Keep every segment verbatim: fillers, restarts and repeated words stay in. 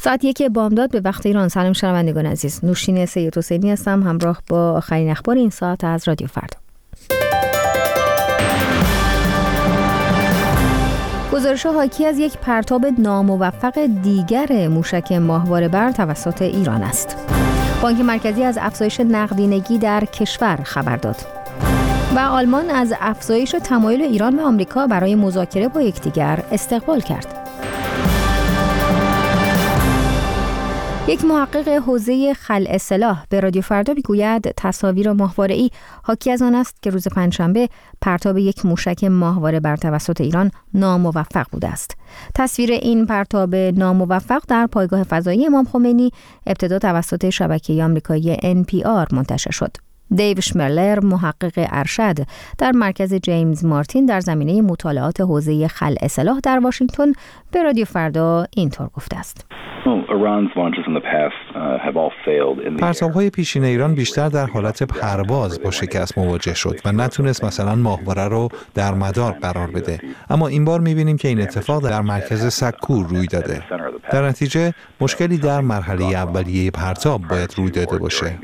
ساعت یک بامداد به وقت ایران. سلام شنوندگان عزیز، نوشین سید حسینی هستم همراه با آخرین اخبار این ساعت از رادیو فردا. گزارش حاکی از یک پرتاب ناموفق دیگر موشک ماهواره بر توسط ایران است. بانک مرکزی از افزایش نقدینگی در کشور خبر داد و آلمان از افزایش تمایل ایران و آمریکا برای مذاکره با یکدیگر استقبال کرد. یک محقق حوزه خلع سلاح به رادیو فردا میگوید تصاویر ماهواره‌ای حاکی از آن است که روز پنجشنبه پرتاب یک موشک ماهواره بر توسط ایران ناموفق بوده است. تصویر این پرتاب ناموفق در پایگاه فضایی امام خمینی ابتدا توسط شبکه آمریکایی ان پی آر منتشر شد. دیو شمرلر، محقق ارشد در مرکز جیمز مارتین در زمینه مطالعات حوزه خلع سلاح در واشنگتن به رادیو فردا اینطور گفته است: پرتاب‌های پیشین ایران بیشتر در حالت پرواز با شکست مواجه شد و نتونست مثلا ماهواره رو در مدار قرار بده. اما این بار می‌بینیم که این اتفاق در مرکز سکو روی داده. در نتیجه مشکلی در مرحله اولیه پرتاب باید روی داده باشه.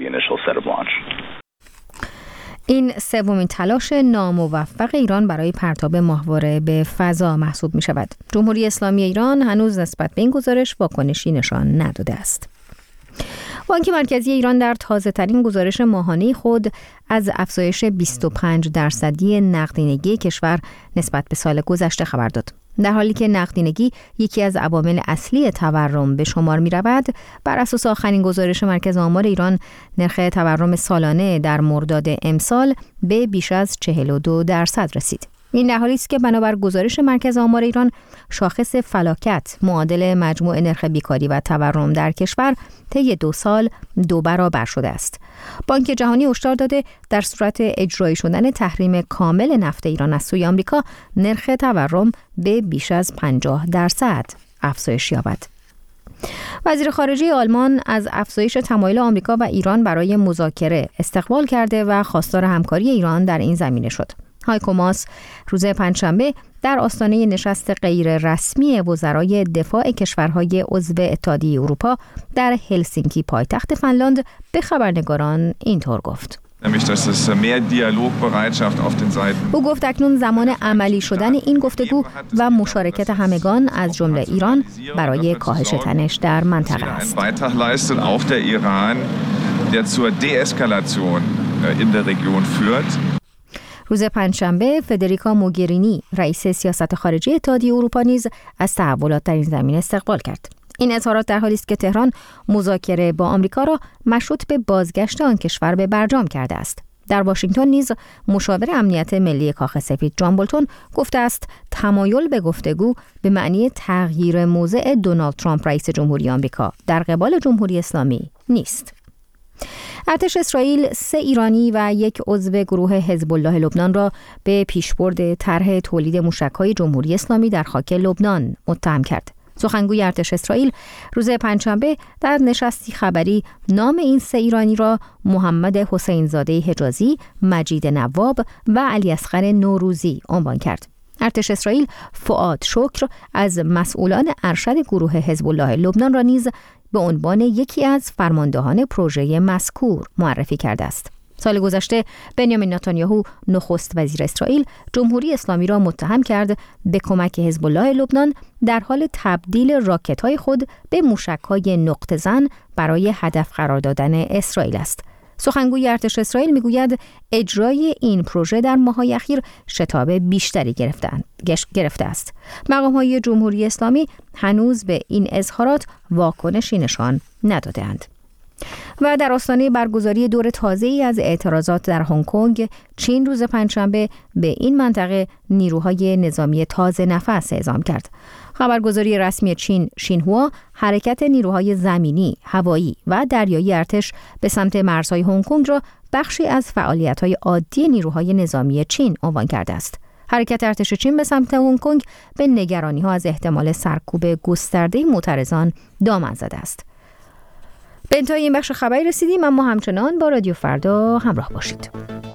این سومین تلاش ناموفق ایران برای پرتاب ماهواره به فضا محسوب می شود. جمهوری اسلامی ایران هنوز نسبت به این گزارش واکنشی نشان نداده است. بانک مرکزی ایران در تازه ترین گزارش ماهانه خود از افزایش بیست و پنج درصدی نقدینگی کشور نسبت به سال گذشته خبر داد. در حالی که نقدینگی یکی از عوامل اصلی تورم به شمار می رود، بر اساس آخرین گزارش مرکز آمار ایران نرخ تورم سالانه در مرداد امسال به بیش از چهل و دو درصد رسید. این در حالی است که بنابر گزارش مرکز آمار ایران شاخص فلاکت معادل مجموع نرخ بیکاری و تورم در کشور طی دو سال دو برابر شده است. بانک جهانی هشدار داده در صورت اجرایی شدن تحریم کامل نفت ایران از سوی آمریکا نرخ تورم به بیش از پنجاه درصد افزایش یابد. وزیر خارجه آلمان از افزایش تمایل آمریکا و ایران برای مذاکره استقبال کرده و خواستار همکاری ایران در این زمینه شد. هایکو ماس روز پنجشنبه در آستانه نشست غیر رسمی وزرای دفاع کشورهای عضو اتحادیه اروپا در هلسینکی پایتخت فنلاند به خبرنگاران اینطور گفت: او گفت اکنون زمان عملی شدن این گفتگو و مشارکت همگان از جمله ایران برای کاهش تنش در منطقه است. روز پنجشنبه فدریکا موگرینی رئیس سیاست خارجی اتحادیه اروپا نیز از تحولات در این زمینه استقبال کرد. این اظهارات در حالی است که تهران مذاکره با آمریکا را مشروط به بازگشت آن کشور به برجام کرده است. در واشنگتن نیز مشاور امنیت ملی کاخ سفید جان بولتون گفته است تمایل به گفتگو به معنی تغییر موضع دونالد ترامپ رئیس جمهوری آمریکا در قبال جمهوری اسلامی نیست. ارتش اسرائیل سه ایرانی و یک عضو گروه حزب الله لبنان را به پیشبرد طرح تولید موشک‌های جمهوری اسلامی در خاک لبنان متهم کرد. سخنگوی ارتش اسرائیل روز پنجشنبه در نشستی خبری نام این سه ایرانی را محمد حسین زاده حجازی، مجید نواب و علی اصغر نوروزی عنوان کرد. ارتش اسرائیل فؤاد شکر از مسئولان ارشد گروه حزب الله لبنان را نیز به عنوان یکی از فرماندهان پروژه مذکور معرفی کرده است. سال گذشته بنیامین نتانیاهو نخست وزیر اسرائیل جمهوری اسلامی را متهم کرد به کمک حزب الله لبنان در حال تبدیل راکت‌های خود به موشک‌های نقطه زن برای هدف قرار دادن اسرائیل است. سخنگوی ارتش اسرائیل میگوید اجرای این پروژه در ماه‌های اخیر شتاب بیشتری گرفتند گرفته است. مقام‌های جمهوری اسلامی هنوز به این اظهارات واکنشی نشان نداده‌اند. و در آستانه برگزاری دور تازه‌ای از اعتراضات در هنگ کنگ، چین روز پنجشنبه به این منطقه نیروهای نظامی تازه نفس اعزام کرد. خبرگزاری رسمی چین شینهوا حرکت نیروهای زمینی، هوایی و دریایی ارتش به سمت مرزهای هنگ کنگ را بخشی از فعالیت‌های عادی نیروهای نظامی چین عنوان کرده است. حرکت ارتش چین به سمت هنگ کنگ به نگرانی‌ها از احتمال سرکوب گسترده معترضان دامن زده است. به انتهای این بخش خبری رسیدیم، اما همچنان با رادیو فردا همراه باشید.